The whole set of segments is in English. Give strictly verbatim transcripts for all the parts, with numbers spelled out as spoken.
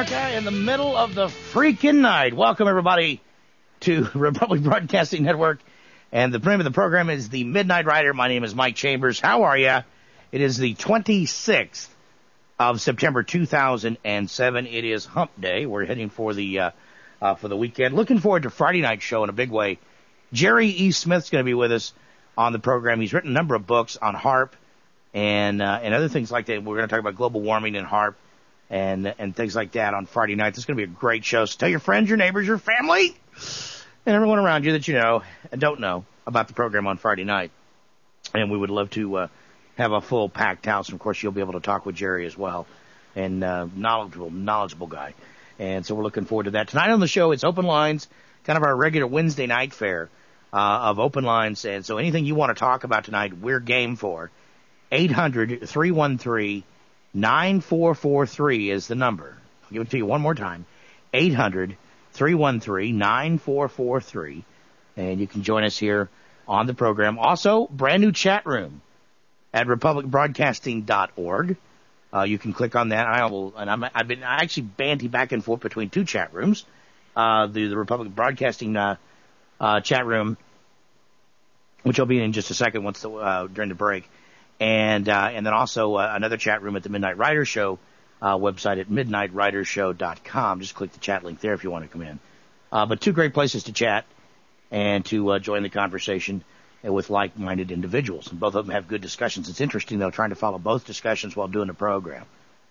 America in the middle of the freaking night. Welcome, everybody, to Republic Broadcasting Network. And the name of the program is The Midnight Rider. My name is Mike Chambers. How are you? It is the twenty-sixth of September, two thousand seven. It is Hump Day. We're heading for the uh, uh, for the weekend. Looking forward to Friday night show in a big way. Jerry E. Smith's going to be with us on the program. He's written a number of books on HAARP and uh, and other things like that. We're going to talk about global warming and HAARP and and things like that on Friday night. This is going to be a great show. So tell your friends, your neighbors, your family, and everyone around you that you know and don't know about the program on Friday night. And we would love to uh, have a full packed house. And, of course, you'll be able to talk with Jerry as well. And uh, knowledgeable, knowledgeable guy. And so we're looking forward to that. Tonight on the show, it's open lines, kind of our regular Wednesday night fare uh, of open lines. And so anything you want to talk about tonight, we're game for. eight hundred, three one three, nine four four three is the number. I'll give it to you one more time. eight hundred, three one three, nine four four three. And you can join us here on the program. Also, brand new chat room at republic broadcasting dot org. Uh, you can click on that. I will, and I'm, I've been I actually banty back and forth between two chat rooms. Uh, the, the Republic Broadcasting uh, uh, chat room, which I'll be in just a second once the, uh, during the break. And uh, and then also uh, another chat room at the Midnight Rider Show uh, website at midnight rider show dot com. Just click the chat link there if you want to come in. Uh, but two great places to chat and to uh, join the conversation with like-minded individuals. And both of them have good discussions. It's interesting, though, trying to follow both discussions while doing the program.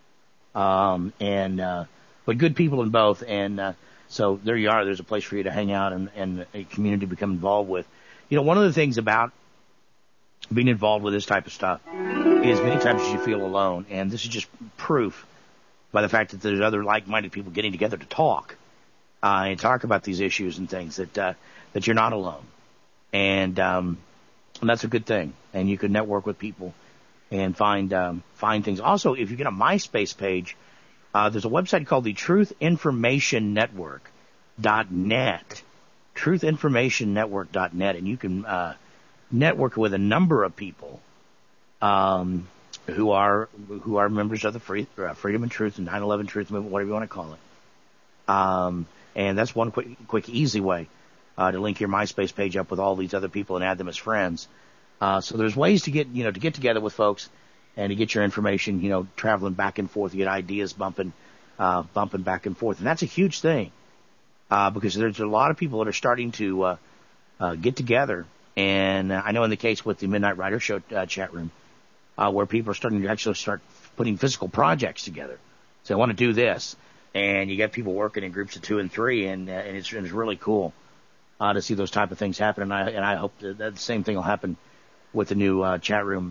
Um, and uh, but good people in both. And uh, so there you are. There's a place for you to hang out and, and a community to become involved with. You know, one of the things about being involved with this type of stuff is many times you feel alone. And this is just proof by the fact that there's other like-minded people getting together to talk uh, and talk about these issues and things that uh, that you're not alone. And, um, and that's a good thing. And you can network with people and find, um, find things. Also, if you get a MySpace page, uh, there's a website called the Truth Information Network dot net. Truth Information Network dot net. And you can, uh, network with a number of people, um, who are, who are members of the free, uh, Freedom and Truth and nine eleven Truth Movement, whatever you want to call it. Um, and that's one quick, quick, easy way. Uh, to link your MySpace page up with all these other people and add them as friends. Uh, so there's ways to get, you know, to get together with folks and to get your information, you know, traveling back and forth, to get ideas bumping, uh, bumping back and forth. And that's a huge thing, uh, because there's a lot of people that are starting to, uh, uh, get together. And uh, I know in the case with the Midnight Rider Show uh, chat room, uh, where people are starting to actually start putting physical projects together. So I want to do this. And you get people working in groups of two and three, and, uh, and it's, it's really cool. Uh, to see those type of things happen, and I and I hope that, that the same thing will happen with the new uh, chat room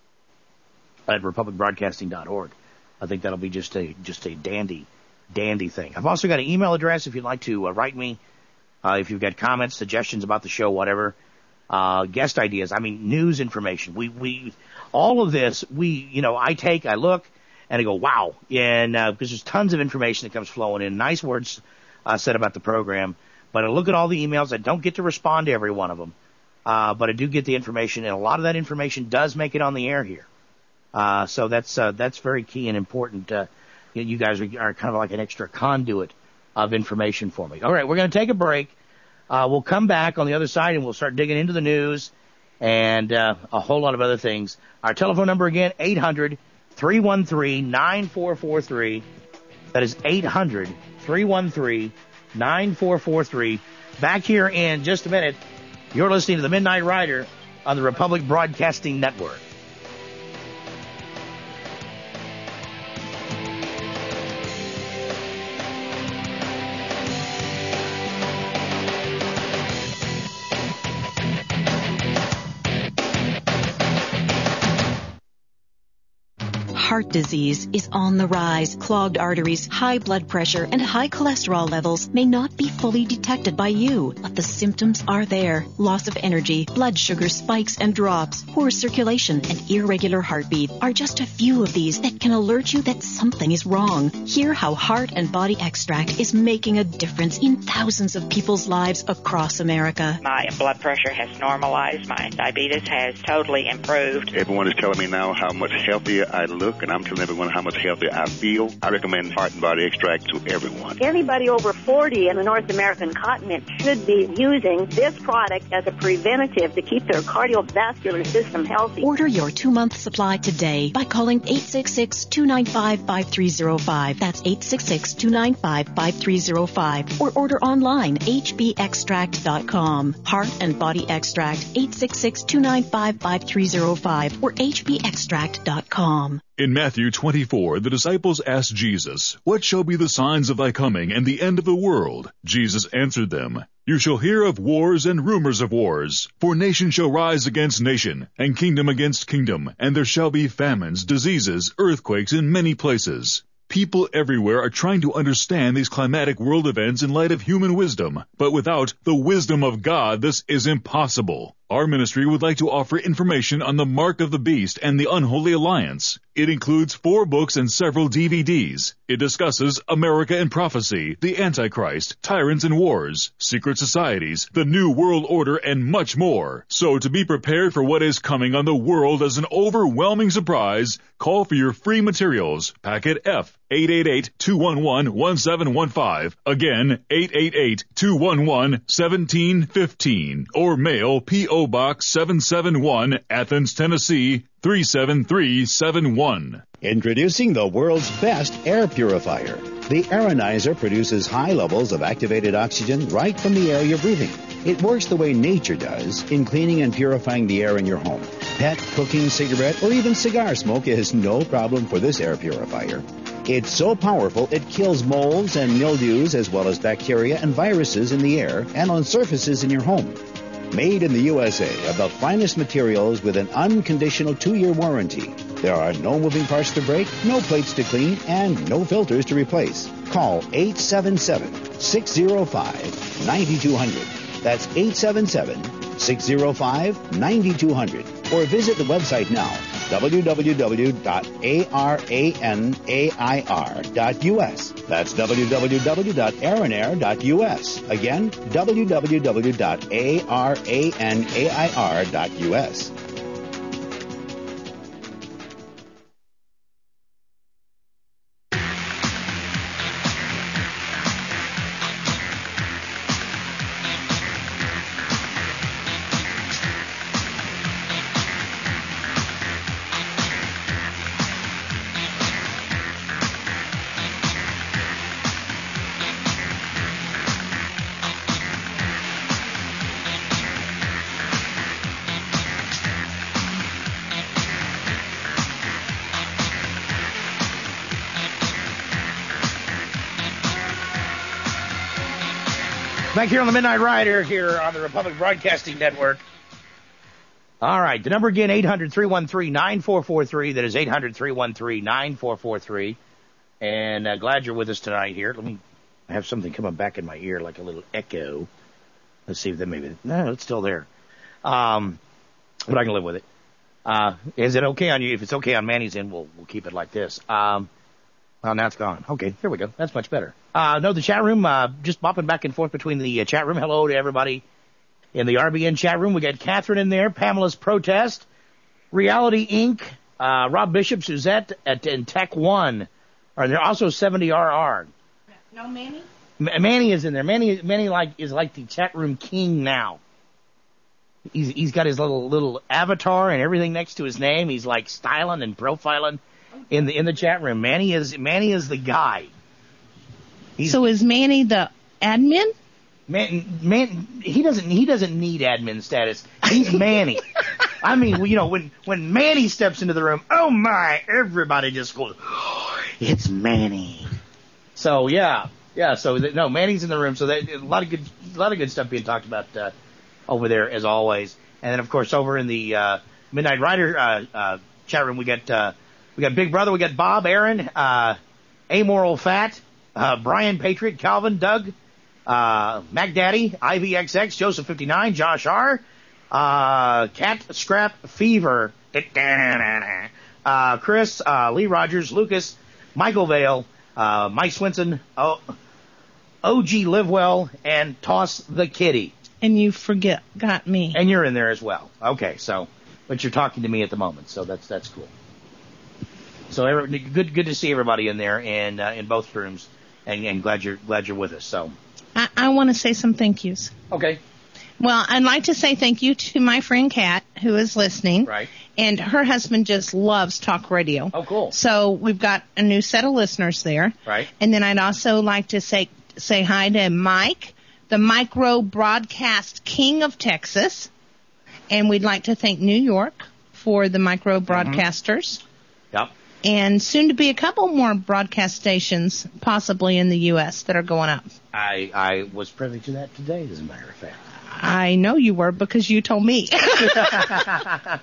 at republic broadcasting dot org. I think that'll be just a just a dandy, dandy thing. I've also got an email address if you'd like to uh, write me. Uh, if you've got comments, suggestions about the show, whatever, uh, guest ideas. I mean, news information. We we all of this. We you know I take, I look, and I go wow, and uh, because there's tons of information that comes flowing in. Nice words uh, said about the program. But I look at all the emails. I don't get to respond to every one of them. Uh, but I do get the information, and a lot of that information does make it on the air here. Uh, so that's, uh, that's very key and important. Uh, you, you guys are, are kind of like an extra conduit of information for me. All right, we're going to take a break. Uh, we'll come back on the other side, and we'll start digging into the news and, uh, a whole lot of other things. Our telephone number again, eight hundred, three one three, nine four four three. That is eight hundred, three one three, nine four four three. Back here in just a minute. You're listening to the Midnight Rider on the Republic Broadcasting Network. Heart disease is on the rise. Clogged arteries, high blood pressure, and high cholesterol levels may not be fully detected by you, but the symptoms are there. Loss of energy, blood sugar spikes and drops, poor circulation, and irregular heartbeat are just a few of these that can alert you that something is wrong. Hear how Heart and Body Extract is making a difference in thousands of people's lives across America. My blood pressure has normalized. My diabetes has totally improved. Everyone is telling me now how much healthier I look. and I'm telling everyone how much healthier I feel. I recommend Heart and Body Extract to everyone. Anybody over forty in the North American continent should be using this product as a preventative to keep their cardiovascular system healthy. Order your two-month supply today by calling eight six six, two nine five, five three zero five. That's eight six six, two nine five, five three zero five. Or order online, h b extract dot com. Heart and Body Extract, eight six six, two nine five, five three zero five or h b extract dot com. In Matthew twenty-four, the disciples asked Jesus, "What shall be the signs of thy coming and the end of the world?" Jesus answered them, "You shall hear of wars and rumors of wars. For nation shall rise against nation, and kingdom against kingdom, and there shall be famines, diseases, earthquakes in many places." People everywhere are trying to understand these climatic world events in light of human wisdom, but without the wisdom of God, this is impossible. Our ministry would like to offer information on the Mark of the Beast and the Unholy Alliance. It includes four books and several D V Ds. It discusses America and Prophecy, the Antichrist, Tyrants and Wars, Secret Societies, the New World Order, and much more. So to be prepared for what is coming on the world as an overwhelming surprise, call for your free materials. Packet F, eight eight eight, two one one, one seven one five. Again, eight eight eight, two one one, one seven one five. Or mail P O Box seven seven one, Athens, Tennessee, three seven three seven one. Introducing the world's best air purifier. The Aeronizer produces high levels of activated oxygen right from the air you're breathing. It works the way nature does in cleaning and purifying the air in your home. Pet, cooking, cigarette, or even cigar smoke is no problem for this air purifier. It's so powerful it kills molds and mildews as well as bacteria and viruses in the air and on surfaces in your home. Made in the U S A of the finest materials with an unconditional two-year warranty. There are no moving parts to break, no plates to clean, and no filters to replace. Call eight seven seven, six zero five, nine two zero zero. That's eight seven seven, six zero five, nine two zero zero. Or visit the website now, w w w dot aranair dot u s. That's w w w dot aranair dot u s. Again, w w w dot aranair dot u s. Back here on the Midnight Rider here on the Republic Broadcasting Network. All right, the number again, eight hundred, three one three, nine four four three. That is eight hundred, three one three, nine four four three. And uh, glad you're with us tonight here. Let me I have something coming back in my ear like a little echo. Let's see if that maybe, no, it's still there. Um, but I can live with it. Uh, is it okay on you? If it's okay on Manny's end, we'll, we'll keep it like this. Um, well, now it's gone. Okay, here we go. That's much better. Uh, no, the chat room, uh, just bopping back and forth between the uh, chat room. Hello to everybody in the R B N chat room. We got Catherine in there, Pamela's Protest, Reality Incorporated, uh, Rob Bishop, Suzette at in Tech One. Are there also seventy R R? No, Manny? M- Manny is in there. Manny, Manny like is like the chat room king now. He's he's got his little little avatar and everything next to his name. He's like styling and profiling in the in the chat room. Manny is Manny is the guy. He's, so is Manny the admin? Man, man, he doesn't he doesn't need admin status. He's Manny. I mean, you know, when when Manny steps into the room, oh my, everybody just goes, oh, it's Manny. So yeah, yeah. So that, no, Manny's in the room. So that, a lot of good, a lot of good stuff being talked about uh, over there as always. And then of course over in the uh, Midnight Rider uh, uh, chat room, we got uh, we got Big Brother, we got Bob, Aaron, uh, Amoral Fat, uh, Brian Patriot, Calvin, Doug, uh, Mac Daddy, I V X X, Joseph fifty-nine, Josh R, uh, Cat Scrap Fever, uh, Chris, uh, Lee Rogers, Lucas, Michael Vale, uh, Mike Swinson, o- O G Livewell, and Toss the Kitty. And you forget, got me. And you're in there as well. Okay, so, but you're talking to me at the moment, so that's, that's cool. So every, good, good to see everybody in there and uh, in both rooms, and, and glad you're glad you're with us. So, I, I want to say some thank yous. Okay. Well, I'd like to say thank you to my friend Kat, who is listening. Right. And her husband just loves talk radio. Oh, cool. So we've got a new set of listeners there. Right. And then I'd also like to say say hi to Mike, the micro broadcast king of Texas. And we'd like to thank New York for the micro broadcasters. Mm-hmm. Yep. And soon to be a couple more broadcast stations, possibly in the U S, that are going up. I, I was privy to that today, as a matter of fact. I know you were because you told me. yeah.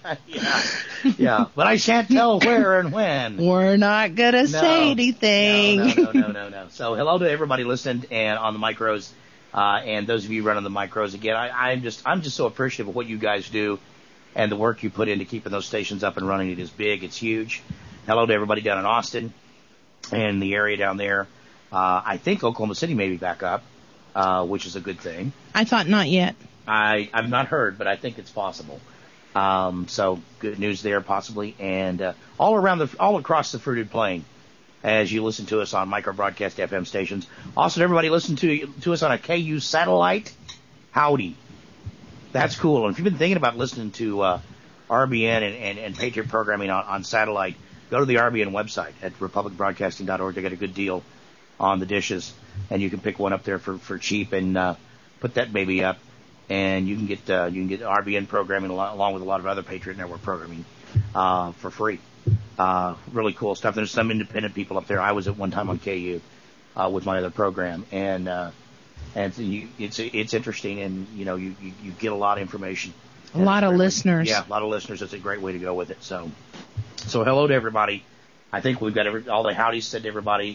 yeah, but I shan't tell where and when. We're not going to no. say anything. No, no, no, no, no, no. So hello to everybody listening and on the micros, uh, and those of you running the micros. Again, I, I'm just I'm just so appreciative of what you guys do and the work you put into keeping those stations up and running. It is big. It's huge. Hello to everybody down in Austin and the area down there. Uh, I think Oklahoma City may be back up, uh, which is a good thing. I thought not yet. I, I've not heard, but I think it's possible. Um, so good news there, possibly, and uh, all around the, all across the fruited plain, as you listen to us on micro broadcast F M stations. Also, everybody listen to to us on a K U satellite. Howdy, that's cool. And if you've been thinking about listening to uh, R B N and, and, and Patriot programming on, on satellite, go to the R B N website at republic broadcasting dot org. They got a good deal on the dishes, and you can pick one up there for for cheap and uh, put that baby up. And you can get uh, you can get R B N programming along with a lot of other Patriot Network programming uh, for free. Uh, really cool stuff. There's some independent people up there. I was at one time on K U uh, with my other program, and uh, and so you, it's it's interesting, and you know you, you, you get a lot of information. A lot of listeners. Yeah, a lot of listeners. It's a great way to go with it. So so hello to everybody. I think we've got every, all the howdies said to everybody.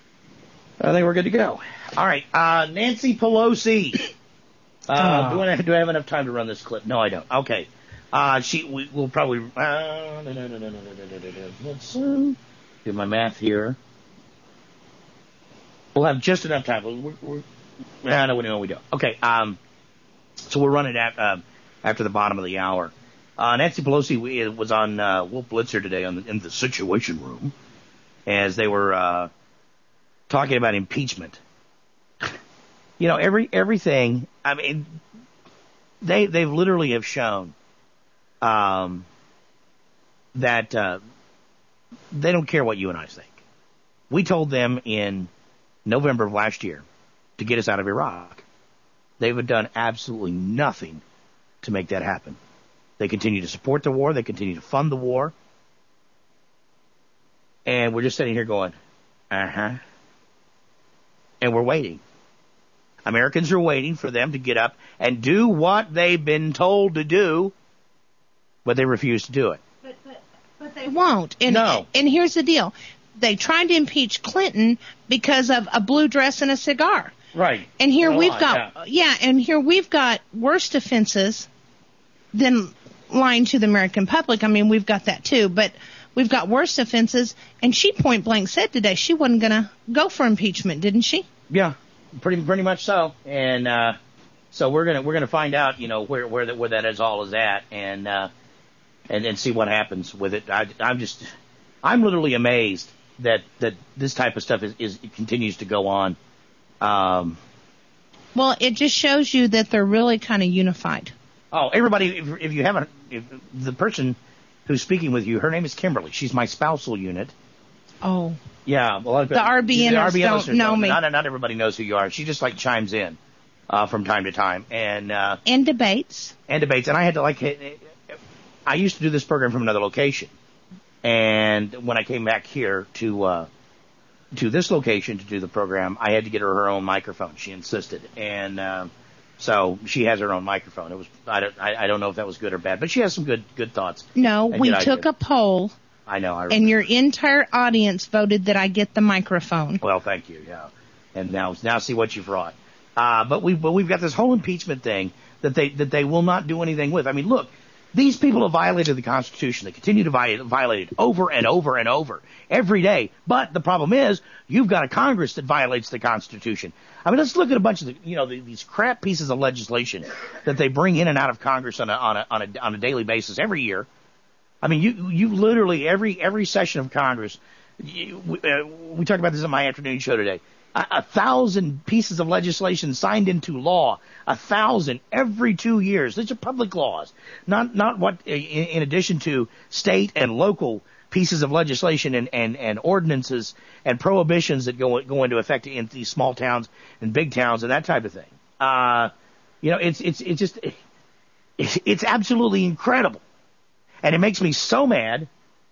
I think we're good to go. All right, uh, Nancy Pelosi. Uh, oh. do, I, do I have enough time to run this clip? No, I don't. Okay. Uh, she, we, we'll probably, uh, no, no, no, no, no, no, no, no, no. Let's, uh, do my math here. We'll have just enough time. We're, we're, I know, no, we don't. Okay, um, so we're running at, uh, after the bottom of the hour. Uh, Nancy Pelosi was on, uh, Wolf Blitzer today on the, in the Situation Room as they were, uh, talking about impeachment. You know, every everything. I mean, they they literally have shown um, that uh, they don't care what you and I think. We told them in November of last year to get us out of Iraq. They've done absolutely nothing to make that happen. They continue to support the war. They continue to fund the war, and we're just sitting here going, uh huh, and we're waiting. Americans are waiting for them to get up and do what they've been told to do, but they refuse to do it. But, but, but they won't. And, no. And here's the deal. They tried to impeach Clinton because of a blue dress and a cigar. Right. And here a we've lot, got, yeah. yeah, and here we've got worse offenses than lying to the American public. I mean, we've got that too, but we've got worse offenses. And she point blank said today she wasn't going to go for impeachment, didn't she? Yeah. Pretty, pretty much so, and uh, so we're gonna we're gonna find out, you know, where where that where that is all is at, and uh, and and see what happens with it. I, I'm just, I'm literally amazed that that this type of stuff is, is it continues to go on. Um, well, it just shows you that they're really kind of unified. Oh, everybody, if, if you haven't, if the person who's speaking with you, her name is Kimberly. She's my spousal unit. Oh. Yeah, a lot of the R B N ers don't know don't, me. Not, not everybody knows who you are. She just like chimes in uh, from time to time, and uh, and debates and debates. And I had to like, I used to do this program from another location, and when I came back here to uh, to this location to do the program, I had to get her her own microphone. She insisted, and uh, so she has her own microphone. It was I don't I, I don't know if that was good or bad, but she has some good good thoughts. No, we took idea. a poll. I know. I and your entire audience voted that I get the microphone. Well, thank you. Yeah, and now now see what you've wrought. Uh, but we but we've got this whole impeachment thing that they that they will not do anything with. I mean, look, these people have violated the Constitution. They continue to violate, violate it over and over and over every day. But the problem is, you've got a Congress that violates the Constitution. I mean, let's look at a bunch of the, you know the, these crap pieces of legislation that they bring in and out of Congress on a on a on a, on a daily basis every year. I mean, you you literally every every session of Congress. You, we, uh, we talked about this on my afternoon show today. A, a thousand pieces of legislation signed into law. A thousand every two years. These are public laws, not not what in, in addition to state and local pieces of legislation and, and, and ordinances and prohibitions that go go into effect in these small towns and big towns and that type of thing. Uh, you know, it's it's it's just it's, it's absolutely incredible. And it makes me so mad.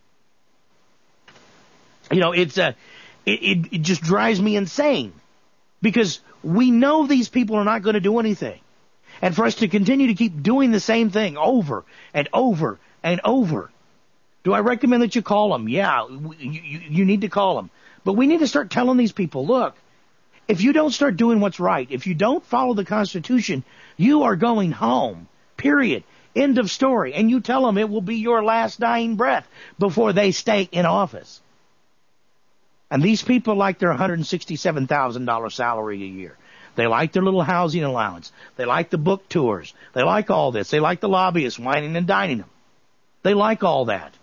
You know, it's uh, it, it, it just drives me insane because we know these people are not going to do anything. And for us to continue to keep doing the same thing over and over and over. Do I recommend that you call them? Yeah, you, you, you need to call them. But we need to start telling these people, look, if you don't start doing what's right, if you don't follow the Constitution, you are going home, period. End of story. And you tell them it will be your last dying breath before they stay in office. And these people like their one hundred sixty-seven thousand dollars salary a year. They like their little housing allowance. They like the book tours. They like all this. They like the lobbyists whining and dining them. They like all that.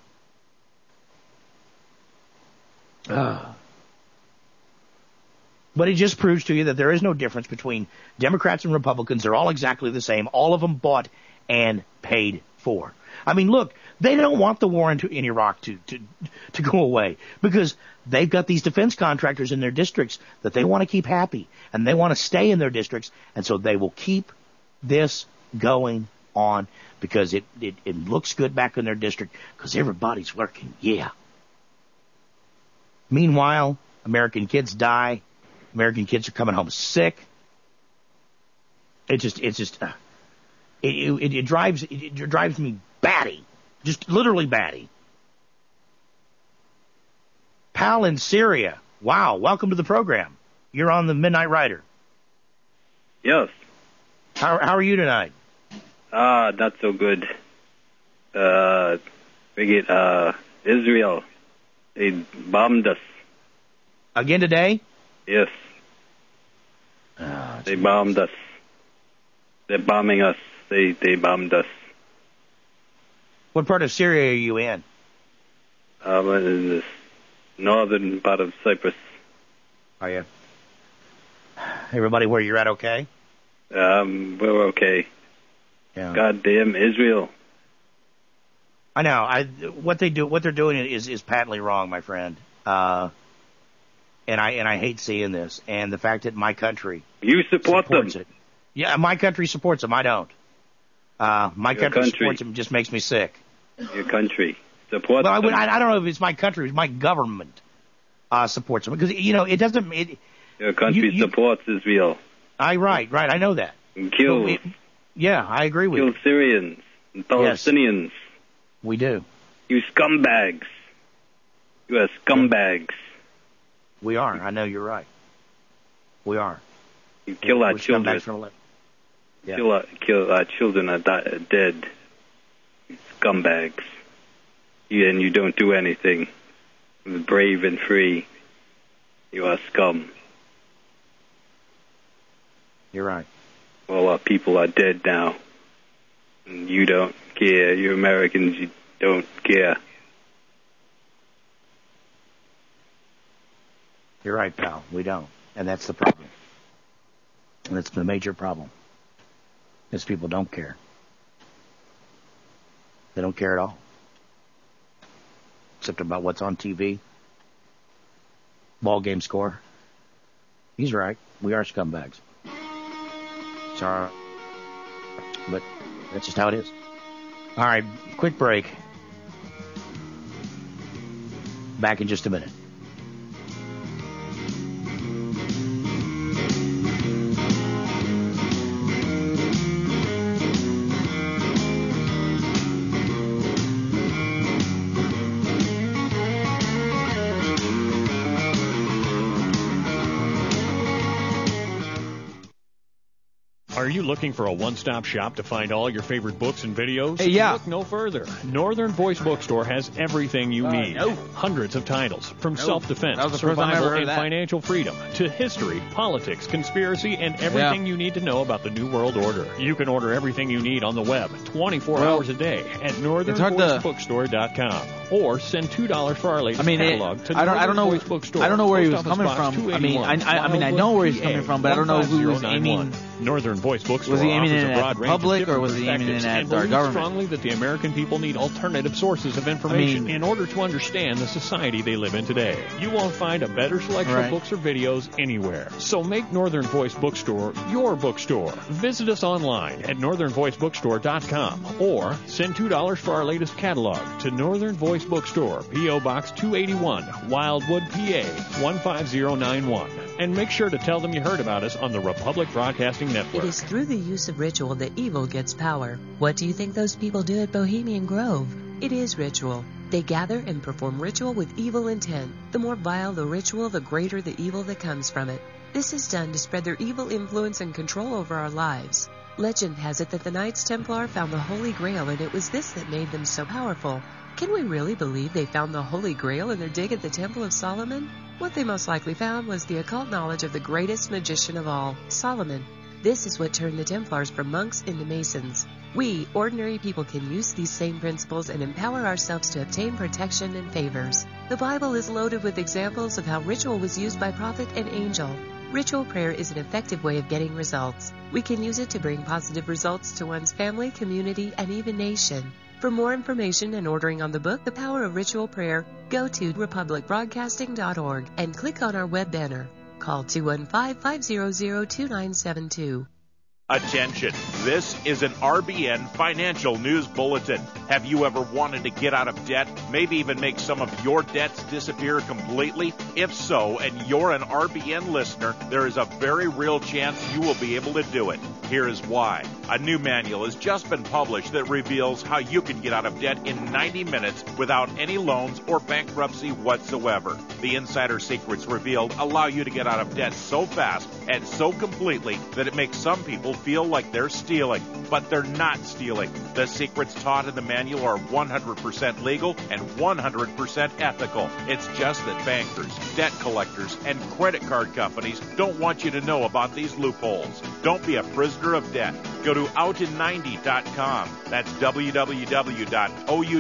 Uh. But it just proves to you that there is no difference between Democrats and Republicans. They're all exactly the same. All of them bought and paid for. I mean, look, they don't want the war in, in Iraq to, to, to go away because they've got these defense contractors in their districts that they want to keep happy and they want to stay in their districts. And so they will keep this going on because it, it, it looks good back in their district because everybody's working. Yeah. Meanwhile, American kids die. American kids are coming home sick. It just, it's just, uh, it, it, it drives, it, it drives me batty, just literally batty. Pal in Syria. Wow. Welcome to the program. You're on the Midnight Rider. Yes. How, how are you tonight? Ah, uh, not so good. Uh, we get, uh, Israel. They bombed us. Again today? Yes. Oh, they bombed us. They're bombing us. They they bombed us. What part of Syria are you in? Um, in the northern part of Cyprus. Are you? Everybody where you're at okay? Um, we're okay. Yeah. Goddamn Israel. I know. I what they do, what they're doing is is patently wrong, my friend. Uh, and I and I hate seeing this. And the fact that my country you support them. It. Yeah, my country supports them. I don't. Uh, my Your country, country supports them. Just makes me sick. Your country supports well, I, would, them. I, I don't know if it's my country. It's my government uh, supports them because you know it doesn't. It, Your country you, you, supports Israel. I right, right. I know that. And kills. So it, yeah, I agree with kills you. Syrians and Palestinians. Yes, we do. You scumbags. You are scumbags. We are. I know you're right. We are. You kill We're our children. Yeah. Kill our, kill our children are di- dead. You scumbags. You, and you don't do anything. Brave and free. You are scum. You're right. All our people are dead now. And you don't care. You Americans, you don't care. You're right, pal. We don't. And that's the problem. And that's the major problem. Is people don't care. They don't care at all. Except about what's on T V. Ball game score. He's right. We are scumbags. Sorry. But that's just how it is. All right. Quick break. Back in just a minute. Are Are you looking for a one-stop shop to find all your favorite books and videos? Hey, yeah. Look no further. Northern Voice Bookstore has everything you Uh, need. no. Hundreds of titles, from No. self-defense, That was the first time I ever survival, heard of and that. financial freedom, to history, politics, conspiracy, and everything Yeah. you need to know about the New World Order. You can order everything you need on the web, twenty-four Well, hours a day, at northern it's hard voice to- bookstore dot com, or send two dollars for our latest I mean, it, catalog to I don't, I don't Northern know, Voice Bookstore. I don't know where he Post was Office coming Box from. I mean, I, two eighty-one, I, I mean, I know where he's coming from, but I don't know who was aiming. Northern Voice Bookstore Was he aiming offers it a at broad the range of public, or different was he aiming it perspectives at and our believes government? strongly that the American people need alternative sources of information I mean- in order to understand the society they live in today. You won't find a better selection Right. of books or videos anywhere. So make Northern Voice Bookstore your bookstore. Visit us online at northern voice bookstore dot com or send two dollars for our latest catalog to Northern Voice Bookstore, P O. Box two eighty-one, Wildwood, P A one five zero nine one. And make sure to tell them you heard about us on the Republic Broadcasting Network. It is through the use of ritual that evil gets power. What do you think those people do at Bohemian Grove? It is ritual. They gather and perform ritual with evil intent. The more vile the ritual, the greater the evil that comes from it. This is done to spread their evil influence and control over our lives. Legend has it that the Knights Templar found the Holy Grail, and it was this that made them so powerful. Can we really believe they found the Holy Grail in their dig at the Temple of Solomon? What they most likely found was the occult knowledge of the greatest magician of all, Solomon. This is what turned the Templars from monks into Masons. We, ordinary people, can use these same principles and empower ourselves to obtain protection and favors. The Bible is loaded with examples of how ritual was used by prophet and angel. Ritual prayer is an effective way of getting results. We can use it to bring positive results to one's family, community, and even nation. For more information and ordering on the book, The Power of Ritual Prayer, go to republic broadcasting dot org and click on our web banner. Call two one five, five zero zero, two nine seven two. Attention, this is an R B N Financial News Bulletin. Have you ever wanted to get out of debt, maybe even make some of your debts disappear completely? If so, and you're an R B N listener, there is a very real chance you will be able to do it. Here is why. A new manual has just been published that reveals how you can get out of debt in ninety minutes without any loans or bankruptcy whatsoever. The insider secrets revealed allow you to get out of debt so fast and so completely that it makes some people feel like they're stealing, but they're not stealing. The secrets taught in the manual are one hundred percent legal and one hundred percent ethical. It's just that bankers, debt collectors, and credit card companies don't want you to know about these loopholes. Don't be a prisoner of debt. Go to out in ninety dot com. That's w w w dot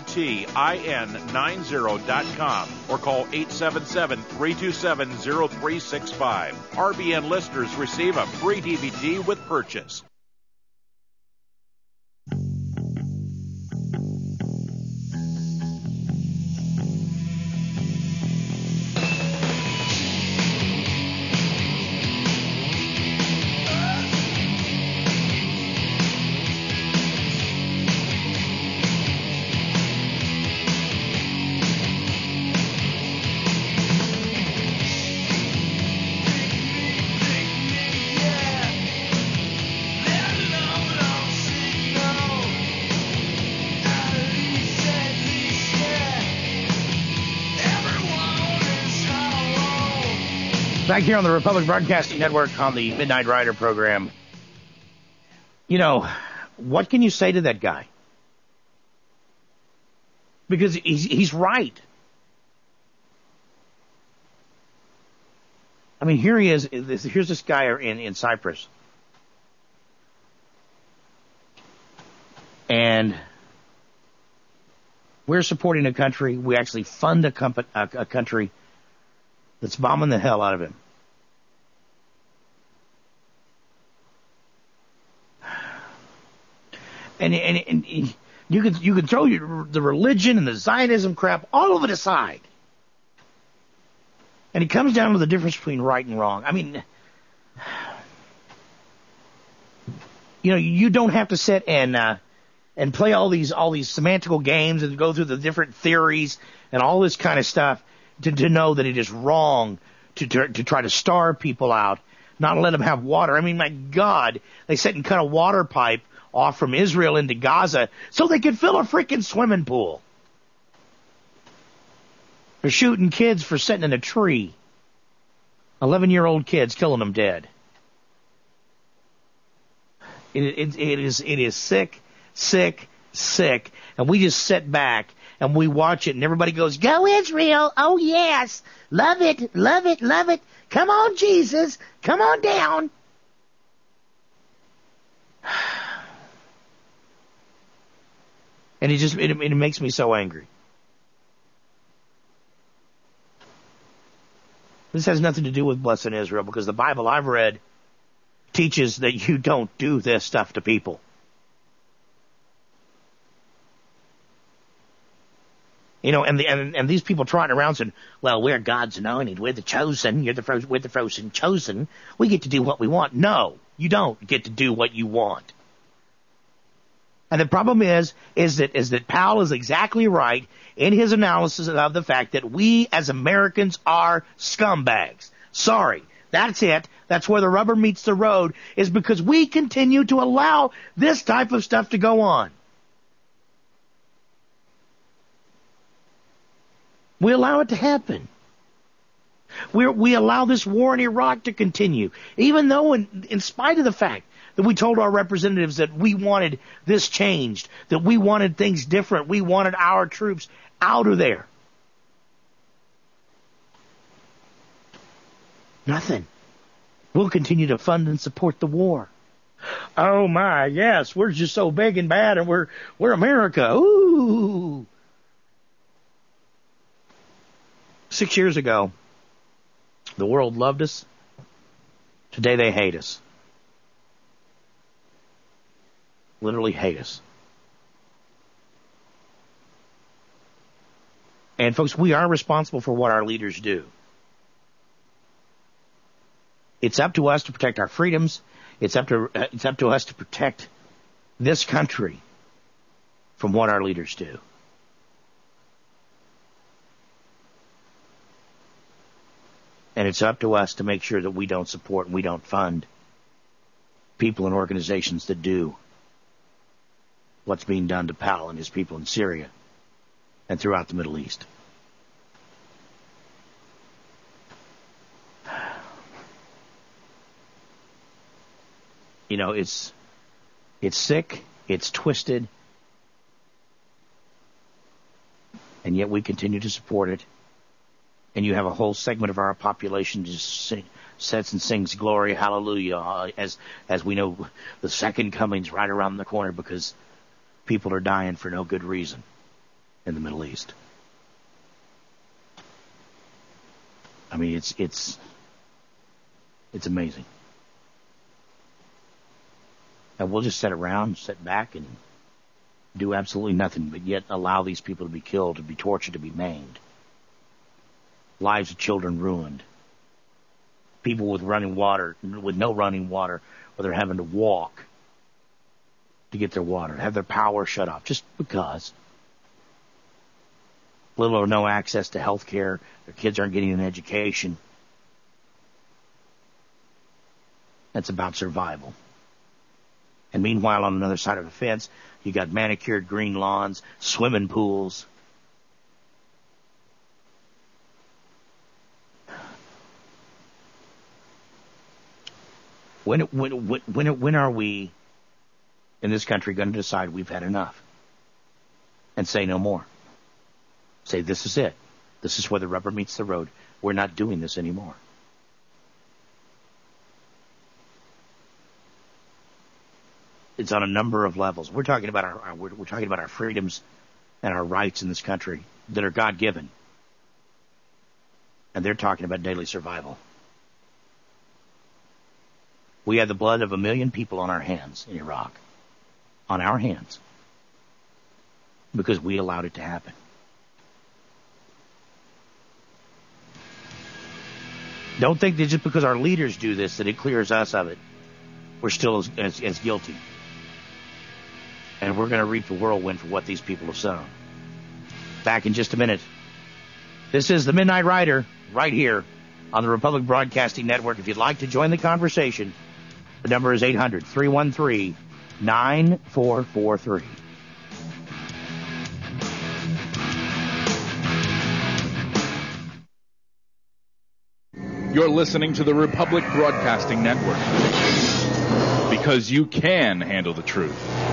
outin ninety dot com or call eight seven seven, three two seven, zero three six five. R B N listeners receive a free D V D with purchase. Back here on the Republic Broadcasting Network on the Midnight Rider program. You know, what can you say to that guy? Because he's, he's right. I mean, here he is. Here's this guy in, in Cyprus. And we're supporting a country. We actually fund a, comp- a, a country that's bombing the hell out of him. And, and, and you could you could throw your, the religion and the Zionism crap all of it aside. And it comes down to the difference between right and wrong. I mean, you know, you don't have to sit and uh, and play all these all these semantical games and go through the different theories and all this kind of stuff to, to know that it is wrong to, to to try to starve people out, not let them have water. I mean, my God, they sit and cut a water pipe off from Israel into Gaza so they could fill a freaking swimming pool. They're shooting kids for sitting in a tree. eleven-year-old kids, killing them dead. It, it, it is it is sick, sick, sick, and we just sit back and we watch it, and everybody goes, "Go Israel! Oh yes, love it, love it, love it! Come on, Jesus, come on down!" And it just it, it makes me so angry. This has nothing to do with blessing Israel, because the Bible I've read teaches that you don't do this stuff to people. You know, and the and, and these people trotting around saying, "Well, we're God's anointed. We're the chosen. You're the fro- we're the frozen chosen. We get to do what we want." No, you don't get to do what you want. And the problem is, is that is that Powell is exactly right in his analysis of the fact that we as Americans are scumbags. Sorry, that's it. That's where the rubber meets the road, is because we continue to allow this type of stuff to go on. We allow it to happen. We we allow this war in Iraq to continue, even though in, in spite of the fact that we told our representatives that we wanted this changed, that we wanted things different, we wanted our troops out of there. Nothing. We'll continue to fund and support the war. Oh my, yes, we're just so big and bad, and we're we're America. Ooh. Six years ago, the world loved us. Today they hate us. Literally hate us. And folks, we are responsible for what our leaders do. It's up to us to protect our freedoms. It's up to uh, it's up to us to protect this country from what our leaders do. And it's up to us to make sure that we don't support and we don't fund people and organizations that do what's being done to Powell and his people in Syria and throughout the Middle East. You know, it's it's sick, it's twisted, and yet we continue to support it. And you have a whole segment of our population just sing, sits and sings glory, hallelujah, uh, as as we know the second coming's right around the corner, because people are dying for no good reason in the Middle East. I mean, it's it's it's amazing. And we'll just sit around, sit back, and do absolutely nothing, but yet allow these people to be killed, to be tortured, to be maimed. Lives of children ruined. People with running water, with no running water, or they're having to walk to get their water, have their power shut off, just because. Little or no access to health care. Their kids aren't getting an education. That's about survival. And meanwhile, on another side of the fence, you got manicured green lawns, swimming pools. When when when when are we in this country going to decide we've had enough and say no more? Say this is it. This is where the rubber meets the road. We're not doing this anymore. It's on a number of levels. We're talking about our, our we're, we're talking about our freedoms and our rights in this country that are God-given, and they're talking about daily survival. We have the blood of a million people on our hands in Iraq. On our hands. Because we allowed it to happen. Don't think that just because our leaders do this that it clears us of it. We're still as, as, as guilty. And we're going to reap the whirlwind for what these people have sown. Back in just a minute. This is the Midnight Rider right here on the Republic Broadcasting Network. If you'd like to join the conversation, the number is eight hundred, three one three, nine four four three. You're listening to the Republic Broadcasting Network. because you can handle the truth.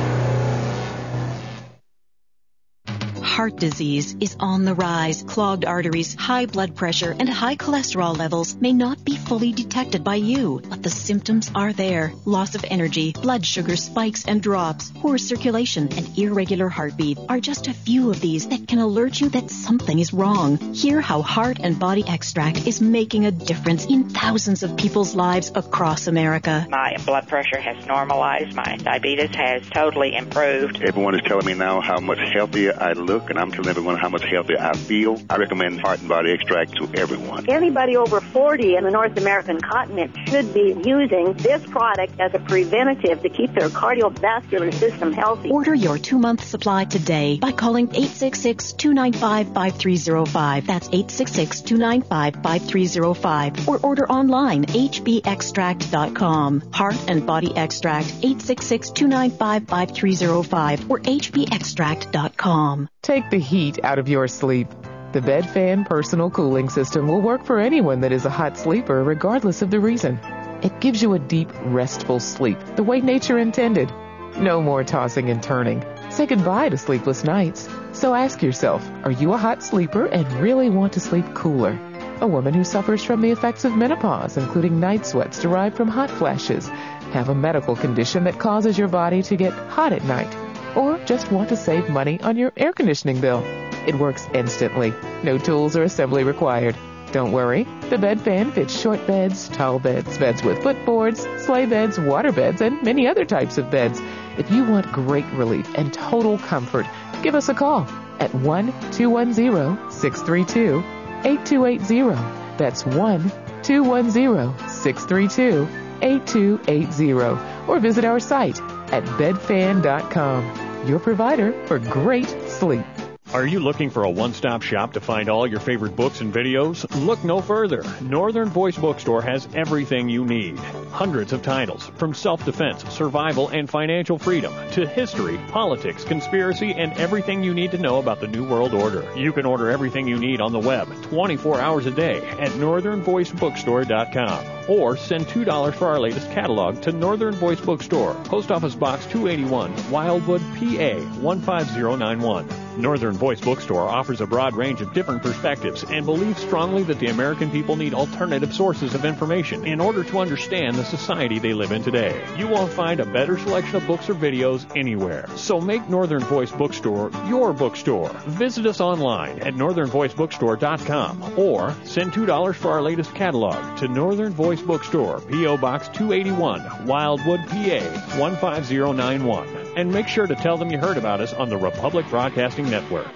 Heart disease is on the rise. Clogged arteries, high blood pressure, and high cholesterol levels may not be fully detected by you, but the symptoms are there. Loss of energy, blood sugar spikes and drops, poor circulation, and irregular heartbeat are just a few of these that can alert you that something is wrong. Hear how Heart and Body Extract is making a difference in thousands of people's lives across America. My blood pressure has normalized. My diabetes has totally improved. Everyone is telling me now how much healthier I look, and I'm telling everyone how much healthier I feel. I recommend Heart and Body Extract to everyone. Anybody over forty in the North American continent should be using this product as a preventative to keep their cardiovascular system healthy. Order your two-month supply today by calling eight six six, two nine five, five three zero five. That's eight six six, two nine five, five three zero five. Or order online, h b extract dot com. Heart and Body Extract, eight six six, two nine five, five three zero five or h b extract dot com. Take the heat out of your sleep. The Bedfan Personal Cooling System will work for anyone that is a hot sleeper, regardless of the reason. It gives you a deep, restful sleep, the way nature intended. No more tossing and turning. Say goodbye to sleepless nights. So ask yourself, are you a hot sleeper and really want to sleep cooler? A woman who suffers from the effects of menopause, including night sweats derived from hot flashes, have a medical condition that causes your body to get hot at night, or just want to save money on your air conditioning bill. It works instantly. No tools or assembly required. Don't worry. The Bedfan fits short beds, tall beds, beds with footboards, sleigh beds, water beds, and many other types of beds. If you want great relief and total comfort, give us a call at one two one zero, six three two, eight two eight zero. That's one two one zero, six three two, eight two eight zero. Or visit our site at bedfan dot com. Your provider for great sleep. Are you looking for a one-stop shop to find all your favorite books and videos? Look no further. Northern Voice Bookstore has everything you need. Hundreds of titles, from self-defense, survival, and financial freedom, to history, politics, conspiracy, and everything you need to know about the New World Order. You can order everything you need on the web, twenty-four hours a day, at northern voice bookstore dot com. Or send two dollars for our latest catalog to Northern Voice Bookstore, Post Office Box two eighty-one, Wildwood, P A one five zero nine one. Northern Voice Bookstore offers a broad range of different perspectives and believes strongly that the American people need alternative sources of information in order to understand the society they live in today. You won't find a better selection of books or videos anywhere. So make Northern Voice Bookstore your bookstore. Visit us online at northern voice bookstore dot com or send two dollars for our latest catalog to Northern Voice Bookstore, P O Box two eighty-one, Wildwood, P A one five zero nine one. And make sure to tell them you heard about us on the Republic Broadcasting Network.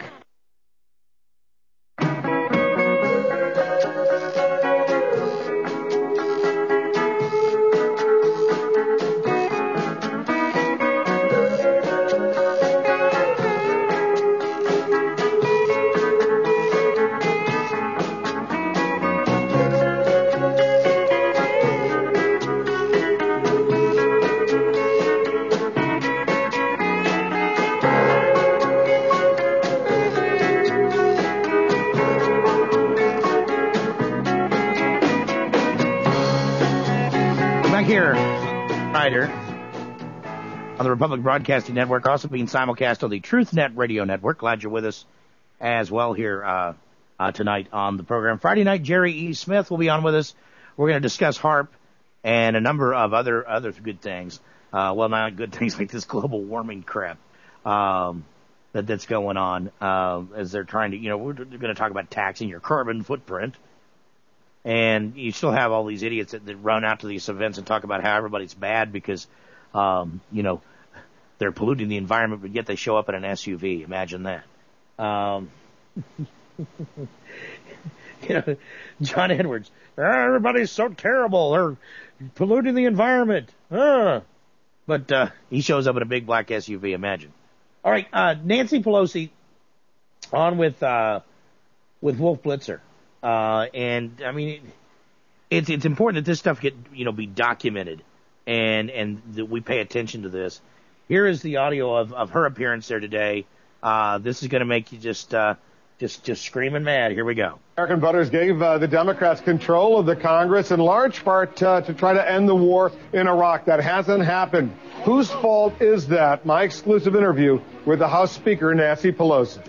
On the Republic Broadcasting Network, also being simulcast on the TruthNet Radio Network. Glad you're with us as well here uh, uh, tonight on the program. Friday night, Jerry E. Smith will be on with us. We're going to discuss HAARP and a number of other other good things. Uh, well, not good things like this global warming crap um, that that's going on uh, as they're trying to, you know, we're going to talk about taxing your carbon footprint. And you still have all these idiots that, that run out to these events and talk about how everybody's bad because, um, you know, they're polluting the environment, but yet they show up in an S U V. Imagine that. Um, you know, John Edwards, everybody's so terrible. They're polluting the environment. Uh. But uh, he shows up in a big black S U V. Imagine. All right, uh, Nancy Pelosi on with uh, with Wolf Blitzer. Uh, and I mean, it, it's, it's important that this stuff get, you know, be documented and, and that we pay attention to this. Here is the audio of, of her appearance there today. Uh, this is going to make you just, uh, Just, just screaming mad. Here we go. American voters gave uh, the Democrats control of the Congress in large part uh, to try to end the war in Iraq. That hasn't happened. Whose fault is that? My exclusive interview with the House Speaker, Nancy Pelosi.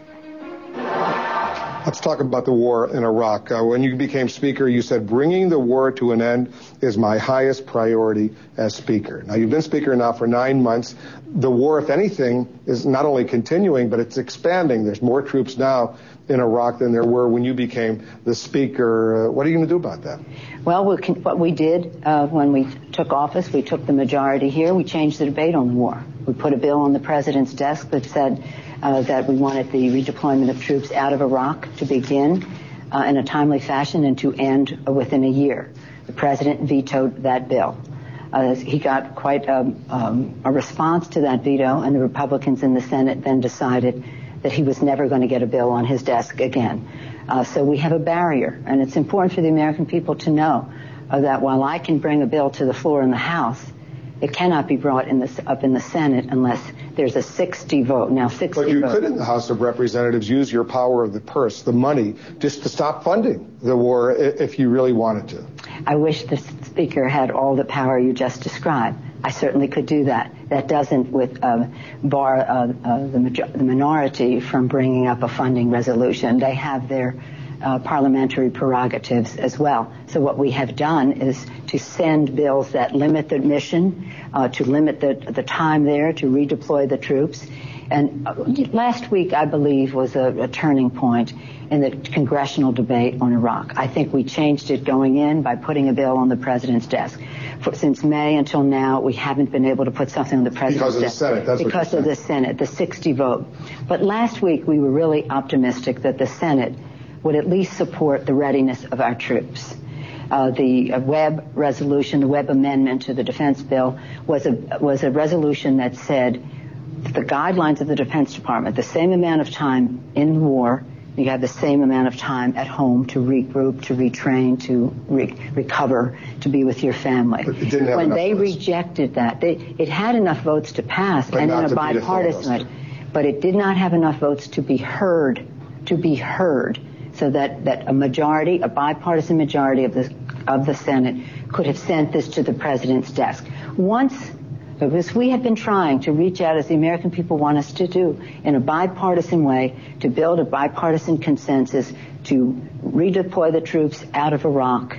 Let's talk about the war in Iraq. Uh, when you became Speaker, you said bringing the war to an end is my highest priority as Speaker. Now, you've been Speaker now for nine months. The war, if anything, is not only continuing, but it's expanding. There's more troops now in Iraq than there were when you became the Speaker. Uh, what are you going to do about that? Well, we can, what we did uh, when we took office, we took the majority here. We changed the debate on the war. We put a bill on the President's desk that said uh, that we wanted the redeployment of troops out of Iraq to begin uh, in a timely fashion and to end uh, within a year. The President vetoed that bill. Uh, he got quite a, um, a response to that veto, and the Republicans in the Senate then decided that he was never going to get a bill on his desk again. Uh, so we have a barrier, and it's important for the American people to know uh, that while I can bring a bill to the floor in the House, it cannot be brought in the, up in the Senate unless there's a sixty vote. Now, sixty But you vote. could, in the House of Representatives, use your power of the purse, the money, just to stop funding the war if you really wanted to. I wish the Speaker had all the power you just described. I certainly could do that. That doesn't with, uh, bar uh, uh, the, major- the minority from bringing up a funding resolution. They have their uh, parliamentary prerogatives as well. So what we have done is to send bills that limit the mission, uh, to limit the, the time there, to redeploy the troops. And uh, last week, I believe, was a, a turning point in the congressional debate on Iraq. I think we changed it going in by putting a bill on the President's desk. For, since May until now, we haven't been able to put something on the President's desk. Because of the Senate. That's because of the Senate, the sixty vote. But last week, we were really optimistic that the Senate would at least support the readiness of our troops. Uh, the uh, Webb resolution, the Webb amendment to the defense bill, was a was a resolution that said the guidelines of the Defense Department, the same amount of time in war, you have the same amount of time at home to regroup, to retrain, to re- recover, to be with your family. But it didn't have when enough they votes. rejected that, they, it had enough votes to pass But and not in a to beat a bipartisan, but it did not have enough votes to be heard, to be heard, so that, that a majority, a bipartisan majority of the of the Senate could have sent this to the President's desk. Once, because we have been trying to reach out, as the American people want us to do, in a bipartisan way, to build a bipartisan consensus to redeploy the troops out of Iraq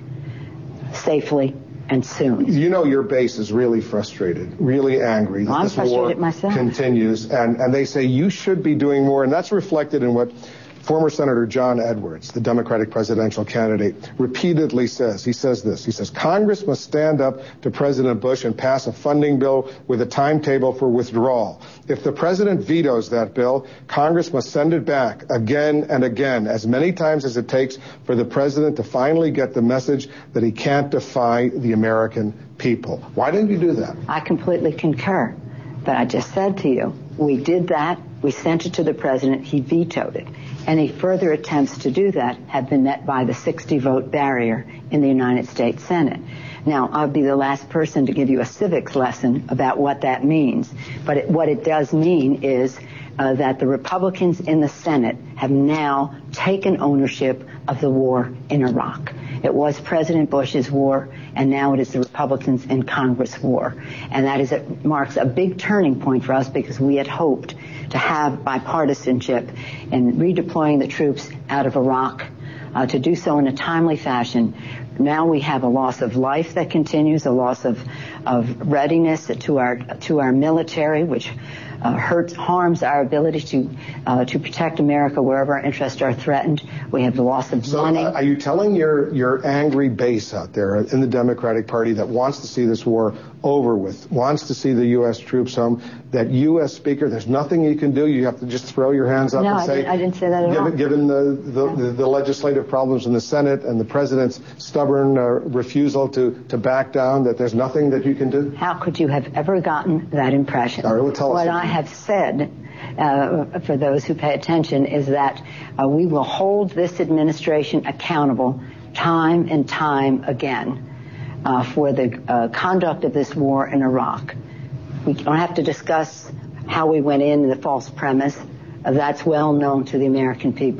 safely and soon. You know your base is really frustrated, really angry. Well, I'm this frustrated war myself. continues, and, and they say you should be doing more, and that's reflected in what former Senator John Edwards, the Democratic presidential candidate, repeatedly says. He says this. He says, Congress must stand up to President Bush and pass a funding bill with a timetable for withdrawal. If the president vetoes that bill, Congress must send it back again and again, as many times as it takes for the president to finally get the message that he can't defy the American people. Why didn't you do that? I completely concur. But I just said to you, we did that. We sent it to the president. He vetoed it. Any further attempts to do that have been met by the sixty vote barrier in the United States Senate. Now, I'll be the last person to give you a civics lesson about what that means. But it, what it does mean is uh, that the Republicans in the Senate have now taken ownership of the war in Iraq. It was President Bush's war, and now it is the Republicans in Congress war. And that is a, marks a big turning point for us because we had hoped to have bipartisanship in redeploying the troops out of Iraq, uh, to do so in a timely fashion. Now we have a loss of life that continues, a loss of, of readiness to our to our military, which uh, hurts, harms our ability to uh, to protect America wherever our interests are threatened. We have the loss of So money. uh, are you telling your, your angry base out there in the Democratic Party that wants to see this war over with, wants to see the U S troops home, that you as Speaker, there's nothing you can do, you have to just throw your hands up No, and I say, didn't, I didn't say that at all. given, given the, the, the, the legislative problems in the Senate and the President's stubborn uh, refusal to, to back down, that there's nothing that you can do? How could you have ever gotten that impression? All right, well, tell us what again. I have said, uh, for those who pay attention, is that uh, we will hold this administration accountable time and time again uh, for the uh, conduct of this war in Iraq. We don't have to discuss how we went in, the false premise. Uh, that's well known to the American people.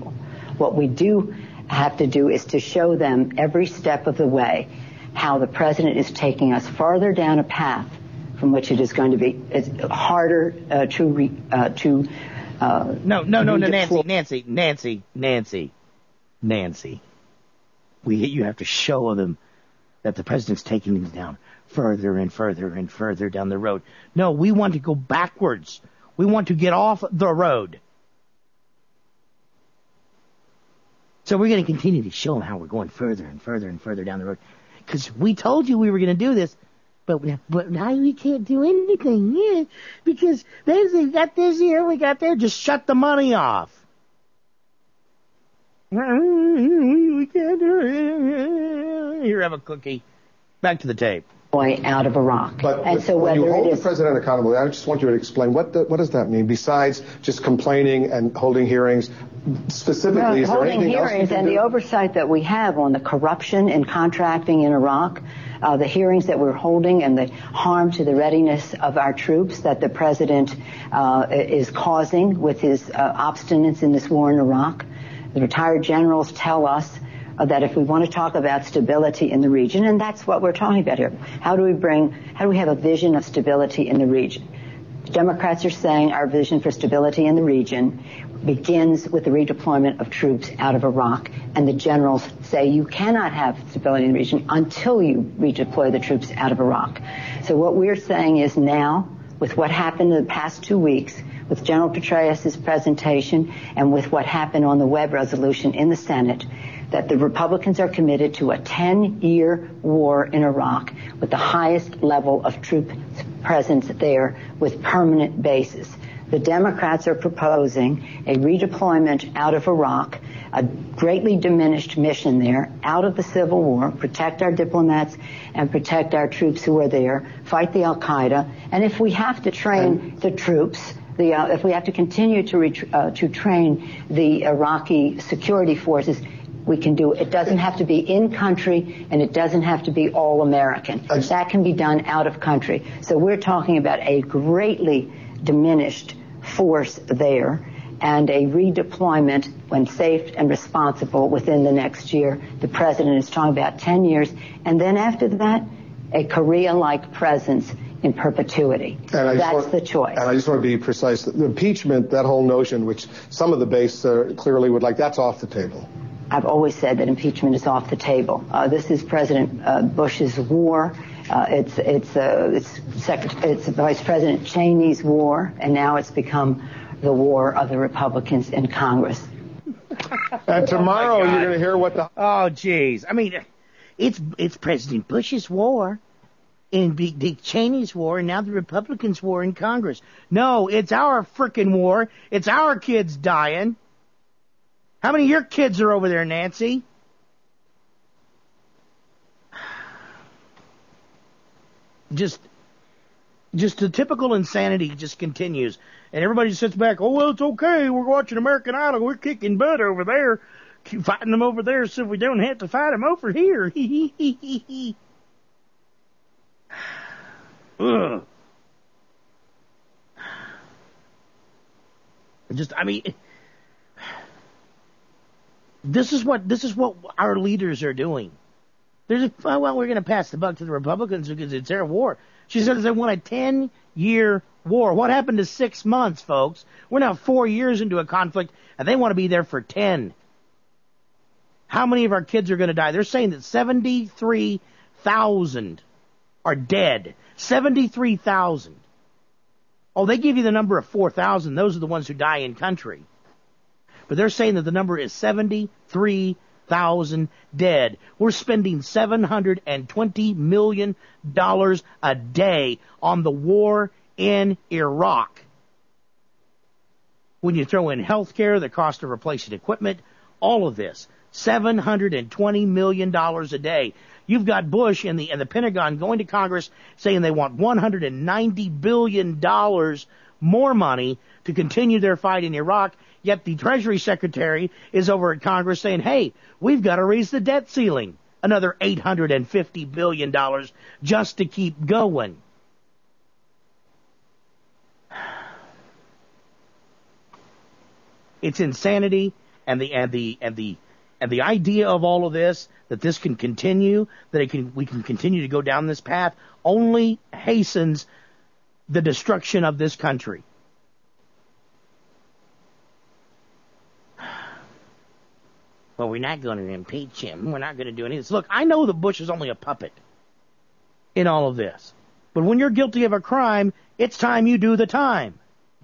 What we do have to do is to show them every step of the way how the president is taking us farther down a path from which it is going to be it's harder uh, to re, uh, to uh, no no no no Nancy Nancy Nancy Nancy Nancy we you have to show them that the president's taking things down further and further and further down the road. No, we want to go backwards. We want to get off the road. So we're going to continue to show them how we're going further and further and further down the road. Because we told you we were going to do this, but we, but now we can't do anything. Yeah, because they got this here, we got there. Just shut the money off. We can't do it. Here, have a cookie. Back to the tape. Boy, out of Iraq. But, and but so when you whether hold it is the president accountable, I just want you to explain what the, what does that mean besides just complaining and holding hearings? Specifically, well, is there holding anything hearings else you can and do? The oversight that we have on the corruption in contracting in Iraq, uh, the hearings that we're holding, and the harm to the readiness of our troops that the president uh, is causing with his uh, obstinance in this war in Iraq. The retired generals tell us that if we want to talk about stability in the region, and that's what we're talking about here, how do we bring, how do we have a vision of stability in the region? The Democrats are saying our vision for stability in the region begins with the redeployment of troops out of Iraq, and the generals say you cannot have stability in the region until you redeploy the troops out of Iraq. So what we're saying is now, with what happened in the past two weeks, with General Petraeus' presentation, and with what happened on the Webb resolution in the Senate, that the Republicans are committed to a ten-year war in Iraq with the highest level of troop presence there with permanent bases. The Democrats are proposing a redeployment out of Iraq, a greatly diminished mission there, out of the civil war, protect our diplomats and protect our troops who are there, fight the Al-Qaeda, and if we have to train the troops, the, uh, if we have to continue to, ret- uh, to train the Iraqi security forces, we can do it. It doesn't have to be in country, and it doesn't have to be all American. That can be done out of country. So we're talking about a greatly diminished force there and a redeployment when safe and responsible within the next year. The president is talking about ten years. And then after that, a Korea-like presence in perpetuity. That's want, the choice. And I just want to be precise. The impeachment, that whole notion, which some of the base uh, clearly would like, that's off the table. I've always said that impeachment is off the table. Uh, this is President uh, Bush's war. Uh, it's it's uh, it's, Secret- it's Vice President Cheney's war, and now it's become the war of the Republicans in Congress. And tomorrow oh you're going to hear what the oh geez, I mean, it's it's President Bush's war, and Dick Cheney's war, and now the Republicans' war in Congress. No, it's our frickin' war. It's our kids dying. How many of your kids are over there, Nancy? Just, just the typical insanity just continues. And everybody sits back, oh, well, it's okay. We're watching American Idol. We're kicking butt over there. Keep fighting them over there so we don't have to fight them over here. Ugh. Just, I mean... This is what this is what our leaders are doing. There's a, well, we're going to pass the buck to the Republicans because it's their war. She says they want a ten-year war. What happened to six months, folks? We're now four years into a conflict, and they want to be there for ten. How many of our kids are going to die? They're saying that seventy-three thousand are dead. seventy-three thousand. Oh, they give you the number of four thousand. Those are the ones who die in country. But they're saying that the number is seventy-three thousand dead. We're spending seven hundred twenty million dollars a day on the war in Iraq. When you throw in health care, the cost of replacing equipment, all of this, seven hundred twenty million dollars a day. You've got Bush and the, and the Pentagon going to Congress saying they want one hundred ninety billion dollars more money to continue their fight in Iraq. Yet the Treasury Secretary is over at Congress saying, hey, we've got to raise the debt ceiling, another eight hundred fifty billion dollars just to keep going. It's insanity and the and the and the and the idea of all of this, that this can continue, that it can we can continue to go down this path, only hastens the destruction of this country. Well, we're not going to impeach him. We're not going to do any of this. Look, I know that Bush is only a puppet in all of this. But when you're guilty of a crime, it's time you do the time.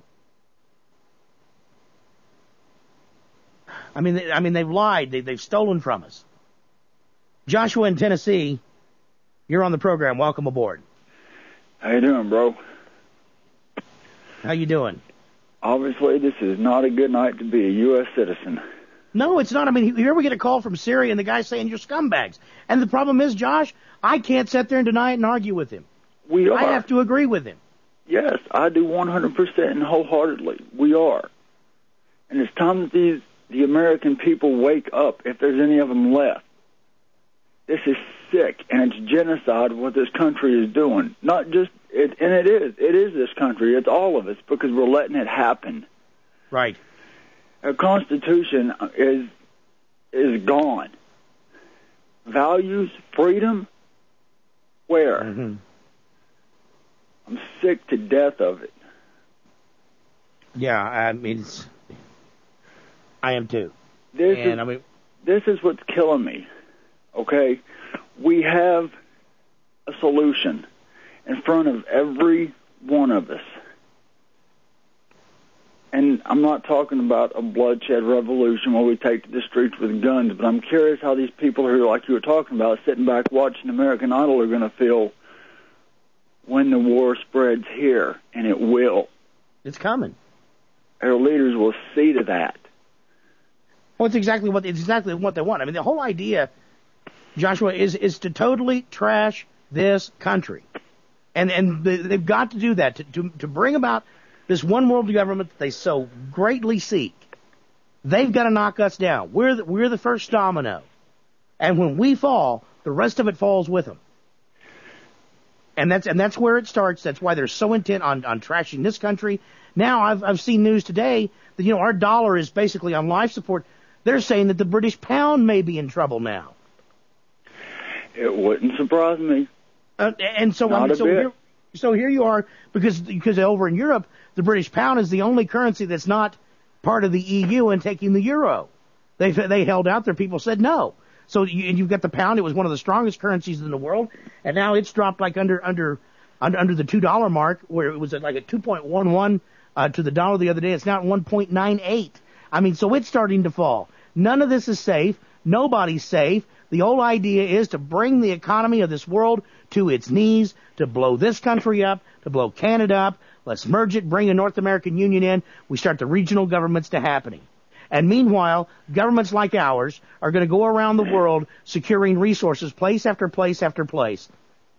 I mean, they, I mean, they've lied. They, they've stolen from us. Joshua in Tennessee, you're on the program. Welcome aboard. How you doing, bro? How you doing? Obviously, this is not a good night to be a U S citizen. No, it's not. I mean, here we get a call from Syria, and the guy's saying you're scumbags. And the problem is, Josh, I can't sit there and deny it and argue with him. We are. I have to agree with him. Yes, I do one hundred percent and wholeheartedly. We are. And it's time that these, the American people wake up, if there's any of them left. This is sick, and it's genocide what this country is doing. Not just, it, and it is. It is this country. It's all of us, because we're letting it happen. Right. Our Constitution is is gone. Values, freedom, where? Mm-hmm. I'm sick to death of it. Yeah, I mean, it's, I am too. This and is, I mean, this is what's killing me. Okay, we have a solution in front of every one of us. And I'm not talking about a bloodshed revolution where we take to the streets with guns, but I'm curious how these people who, like you were talking about, sitting back watching American Idol are going to feel when the war spreads here, and it will. It's coming. Our leaders will see to that. Well, it's exactly what it's exactly what they want. I mean, the whole idea, Joshua, is is to totally trash this country, and and they, they've got to do that to, to to bring about this one world government that they so greatly seek. They've got to knock us down. We're the, we're the first domino, and when we fall, the rest of it falls with them. And that's and that's where it starts. That's why they're so intent on, on trashing this country. Now I've I've seen news today that, you know, our dollar is basically on life support. They're saying that the British pound may be in trouble now. It wouldn't surprise me. Uh, and so Not I mean, a so bit. here so here you are, because because over in Europe the British pound is the only currency that's not part of the E U and taking the euro. They they held out there. People said no. So you, and you've got the pound. It was one of the strongest currencies in the world, and now it's dropped like under under under, under the two dollar mark, where it was at like a two point one one uh, to the dollar the other day. It's now at one point nine eight. I mean, so it's starting to fall. None of this is safe. Nobody's safe. The whole idea is to bring the economy of this world to its knees, to blow this country up, to blow Canada up. Let's merge it, bring a North American Union in. We start the regional governments to happening. And meanwhile, governments like ours are going to go around the world securing resources, place after place after place.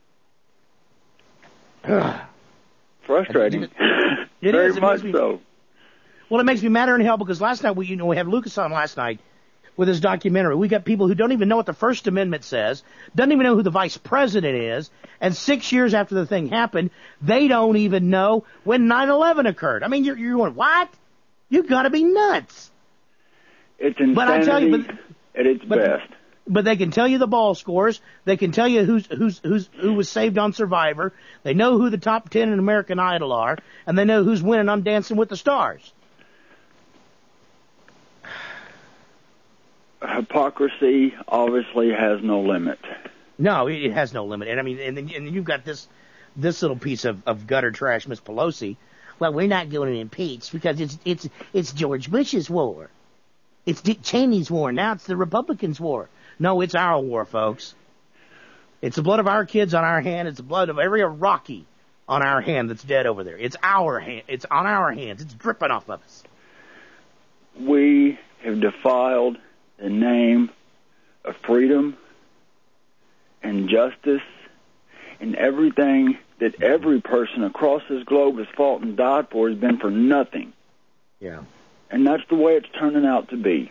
Frustrating. It, it Very is. It much me, so. Well, it makes me madder in hell, because last night we, you know, we had Lucas on last night with his documentary. We got people who don't even know what the First Amendment says, doesn't even know who the vice president is, and six years after the thing happened, they don't even know when nine eleven occurred. I mean, you're, you're going, what? You've got to be nuts. It's insanity but I tell you, but, at its but, best. But they can tell you the ball scores. They can tell you who's who's who's who was saved on Survivor. They know who the top ten in American Idol are, and they know who's winning on Dancing with the Stars. Hypocrisy obviously has no limit. No, it has no limit. And I mean, and then, and then you've got this this little piece of, of gutter trash, Miss Pelosi. Well, we're not going to impeach because it's it's it's George Bush's war. It's Dick Cheney's war. Now it's the Republicans' war. No, it's our war, folks. It's the blood of our kids on our hand. It's the blood of every Iraqi on our hand that's dead over there. It's our hand. It's on our hands. It's dripping off of us. We have defiled the name of freedom and justice and everything that every person across this globe has fought and died for has been for nothing. Yeah. And that's the way it's turning out to be.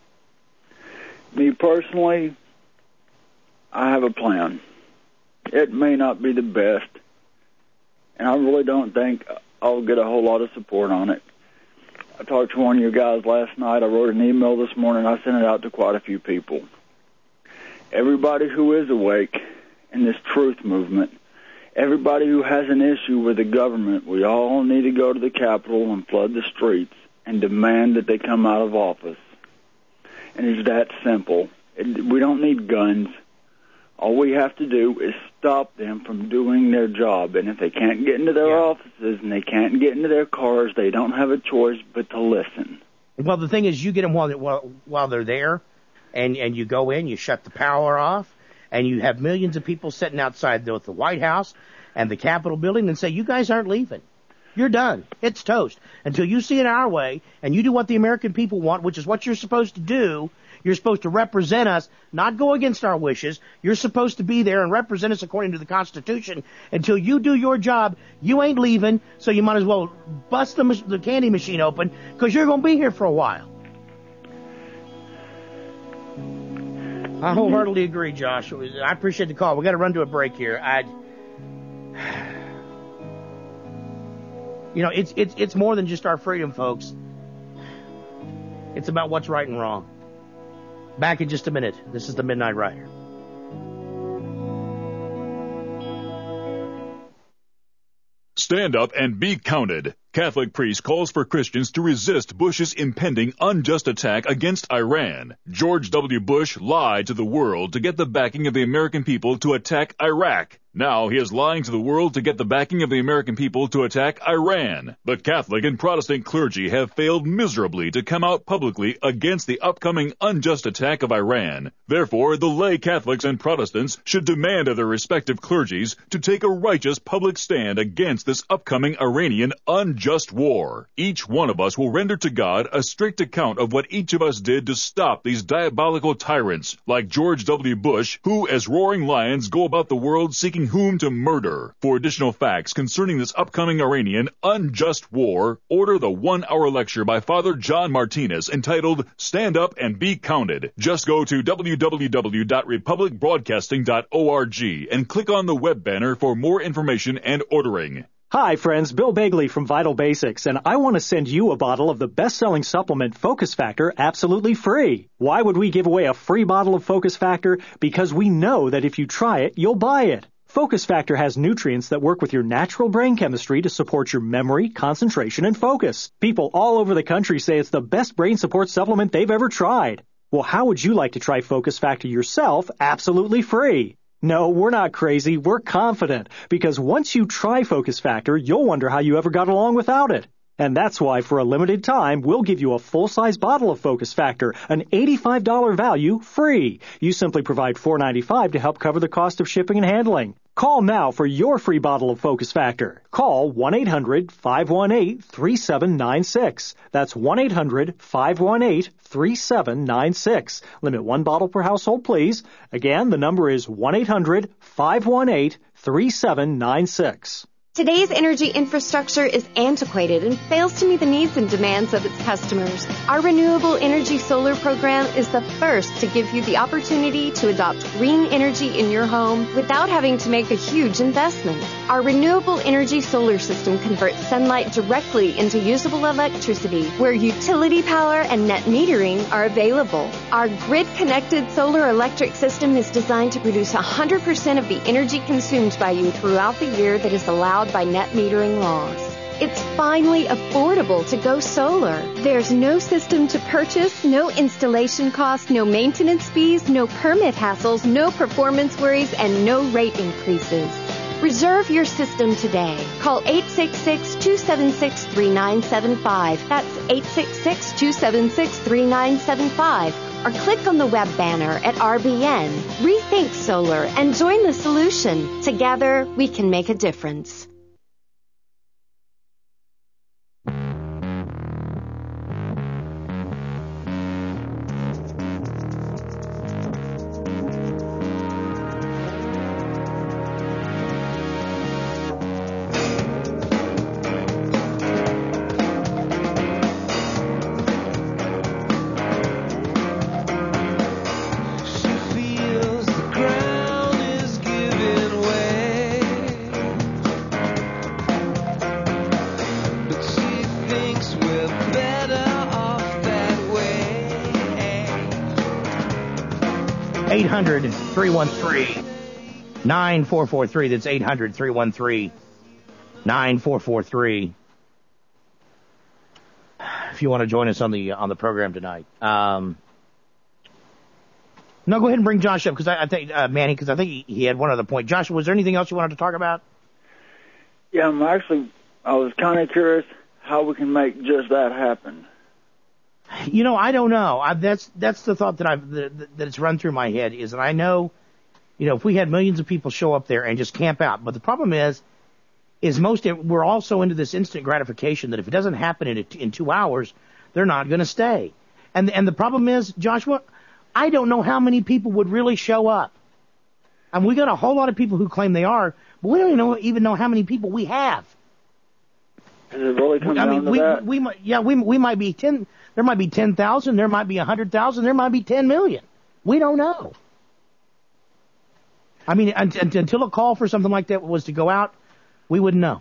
Me personally, I have a plan. It may not be the best, and I really don't think I'll get a whole lot of support on it. I talked to one of your guys last night. I wrote an email this morning. I sent it out to quite a few people. Everybody who is awake in this truth movement, everybody who has an issue with the government, we all need to go to the Capitol and flood the streets and demand that they come out of office. And it's that simple. It, we don't need guns. All we have to do is stop them from doing their job. And if they can't get into their yeah. offices and they can't get into their cars, they don't have a choice but to listen. Well, the thing is, you get them while, while, while they're there, and, and you go in, you shut the power off, and you have millions of people sitting outside the, the White House and the Capitol building and say, you guys aren't leaving. You're done. It's toast. Until you see it our way and you do what the American people want, which is what you're supposed to do. You're supposed to represent us, not go against our wishes. You're supposed to be there and represent us according to the Constitution. Until you do your job, you ain't leaving, so you might as well bust the, the candy machine open because you're going to be here for a while. I wholeheartedly agree, Josh. I appreciate the call. We got to run to a break here. I... You know, it's it's it's more than just our freedom, folks. It's about what's right and wrong. Back in just a minute. This is the Midnight Rider. Stand up and be counted. Catholic priest calls for Christians to resist Bush's impending unjust attack against Iran. George W. Bush lied to the world to get the backing of the American people to attack Iraq. Now he is lying to the world to get the backing of the American people to attack Iran. The Catholic and Protestant clergy have failed miserably to come out publicly against the upcoming unjust attack of Iran. Therefore, the lay Catholics and Protestants should demand of their respective clergies to take a righteous public stand against this upcoming Iranian unjust war. Each one of us will render to God a strict account of what each of us did to stop these diabolical tyrants like George W. Bush, who as roaring lions go about the world seeking whom to murder. For additional facts concerning this upcoming Iranian unjust war, order the one-hour lecture by Father John Martinez entitled Stand Up and Be Counted. Just go to w w w dot republic broadcasting dot org and click on the web banner for more information and ordering. Hi, friends. Bill Bagley from Vital Basics, and I want to send you a bottle of the best-selling supplement Focus Factor absolutely free. Why would we give away a free bottle of Focus Factor? Because we know that if you try it, you'll buy it. Focus Factor has nutrients that work with your natural brain chemistry to support your memory, concentration, and focus. People all over the country say it's the best brain support supplement they've ever tried. Well, how would you like to try Focus Factor yourself absolutely free? No, we're not crazy. We're confident. Because once you try Focus Factor, you'll wonder how you ever got along without it. And that's why, for a limited time, we'll give you a full-size bottle of Focus Factor, an eighty-five dollars value, free. You simply provide four dollars and ninety-five cents to help cover the cost of shipping and handling. Call now for your free bottle of Focus Factor. Call one eight hundred five one eight three seven nine six. That's one eight hundred five one eight three seven nine six. Limit one bottle per household, please. Again, the number is one eight hundred five one eight three seven nine six. Today's energy infrastructure is antiquated and fails to meet the needs and demands of its customers. Our Renewable Energy Solar Program is the first to give you the opportunity to adopt green energy in your home without having to make a huge investment. Our Renewable Energy Solar System converts sunlight directly into usable electricity where utility power and net metering are available. Our grid-connected solar electric system is designed to produce one hundred percent of the energy consumed by you throughout the year that is allowed by net metering laws. It's finally affordable to go solar. There's no system to purchase, no installation costs, no maintenance fees, no permit hassles, no performance worries, and no rate increases. Reserve your system today. Call eight six six, two seven six, three nine seven five. That's eight six six, two seven six, three nine seven five. Or click on the web banner at R B N. Rethink solar and join the solution. Together, we can make a difference. eight hundred, three one three, nine four four three. That's eight hundred, three one three, nine four four three. If you want to join us on the on the program tonight. Um, no, go ahead and bring Josh up, because I, I think, uh, Manny, because I think he, he had one other point. Josh, was there anything else you wanted to talk about? Yeah, I'm actually, I was kind of curious how we can make just that happen. You know, I don't know. I, that's that's the thought that I've that, that it's run through my head, is that I know, you know, if we had millions of people show up there and just camp out, but the problem is, is most we're also into this instant gratification that if it doesn't happen in in two hours, they're not going to stay. And and the problem is, Joshua, I don't know how many people would really show up. And we got a whole lot of people who claim they are, but we don't even know, even know how many people we have. Does it really come I down mean, to we, that? we might, yeah, we we might be ten. There might be ten thousand. There might be a hundred thousand. There might be ten million. We don't know. I mean, until a call for something like that was to go out, we wouldn't know.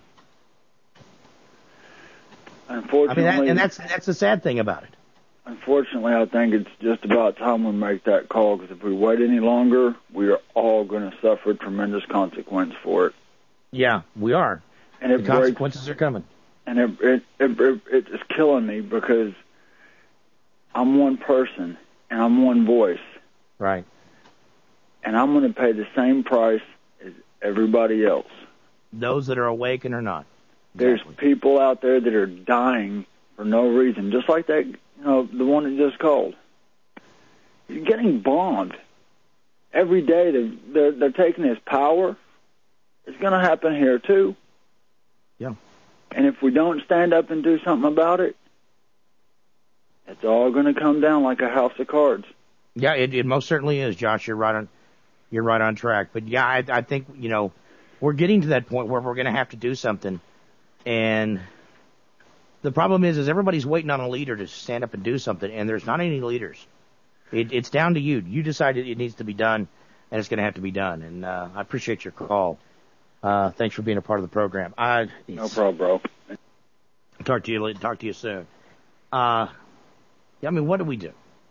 Unfortunately, I mean, that, and that's that's the sad thing about it. Unfortunately, I think it's just about time we make that call, because if we wait any longer, we are all going to suffer tremendous consequence for it. Yeah, we are. And it the consequences breaks, are coming. And it, it, it, it, it's killing me, because I'm one person and I'm one voice. Right. And I'm going to pay the same price as everybody else. Those that are awake and are not. There's Exactly. people out there that are dying for no reason, just like that, you know, the one that just called. You're getting bombed every day. They're, they're, they're taking his power. It's going to happen here, too. Yeah. And if we don't stand up and do something about it, it's all going to come down like a house of cards. Yeah, it, it most certainly is, Josh. You're right on, you're right on track. But yeah, I, I think, you know, we're getting to that point where we're going to have to do something. And the problem is, is everybody's waiting on a leader to stand up and do something, and there's not any leaders. It, it's down to you. You decided it needs to be done, and it's going to have to be done. And uh, I appreciate your call. Uh, thanks for being a part of the program. I, no problem, bro. Talk to you. Talk to you soon. Uh, yeah, I mean, what do we do?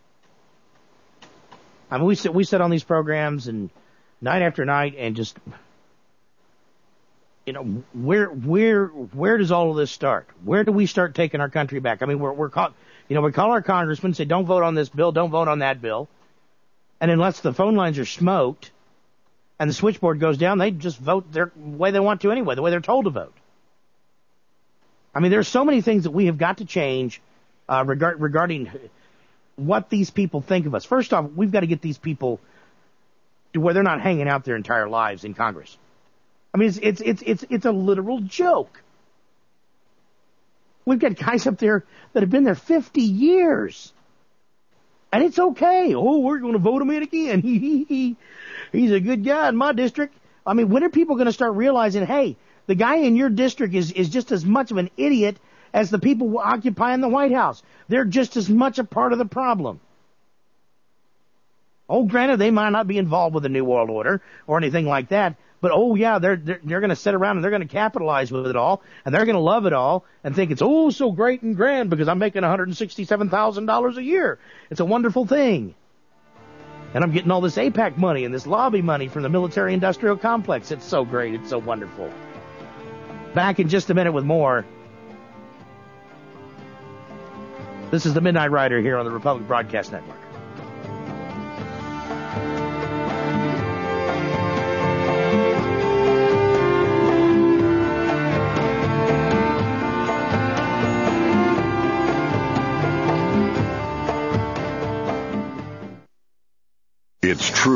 I mean, we sit we sit on these programs and night after night, and just, you know, where where where does all of this start? Where do we start taking our country back? I mean, we're we're call, you know, we call our congressmen, say, don't vote on this bill, don't vote on that bill, and unless the phone lines are smoked and the switchboard goes down, they just vote their way they want to anyway, the way they're told to vote. I mean, there's so many things that we have got to change uh, regard, regarding what these people think of us. First off, we've got to get these people to where they're not hanging out their entire lives in Congress. I mean, it's it's it's it's, it's a literal joke. We've got guys up there that have been there fifty years. And it's okay. Oh, we're going to vote him in again. He's a good guy in my district. I mean, when are people going to start realizing, hey, the guy in your district is, is just as much of an idiot as the people occupying the White House? They're just as much a part of the problem. Oh, granted, they might not be involved with the New World Order or anything like that, but oh yeah, they're they're, they're going to sit around and they're going to capitalize with it all, and they're going to love it all and think it's oh so great and grand because I'm making one hundred sixty-seven thousand dollars a year. It's a wonderful thing. And I'm getting all this AIPAC money and this lobby money from the military-industrial complex. It's so great. It's so wonderful. Back in just a minute with more. This is the Midnight Rider here on the Republic Broadcast Network. It's true.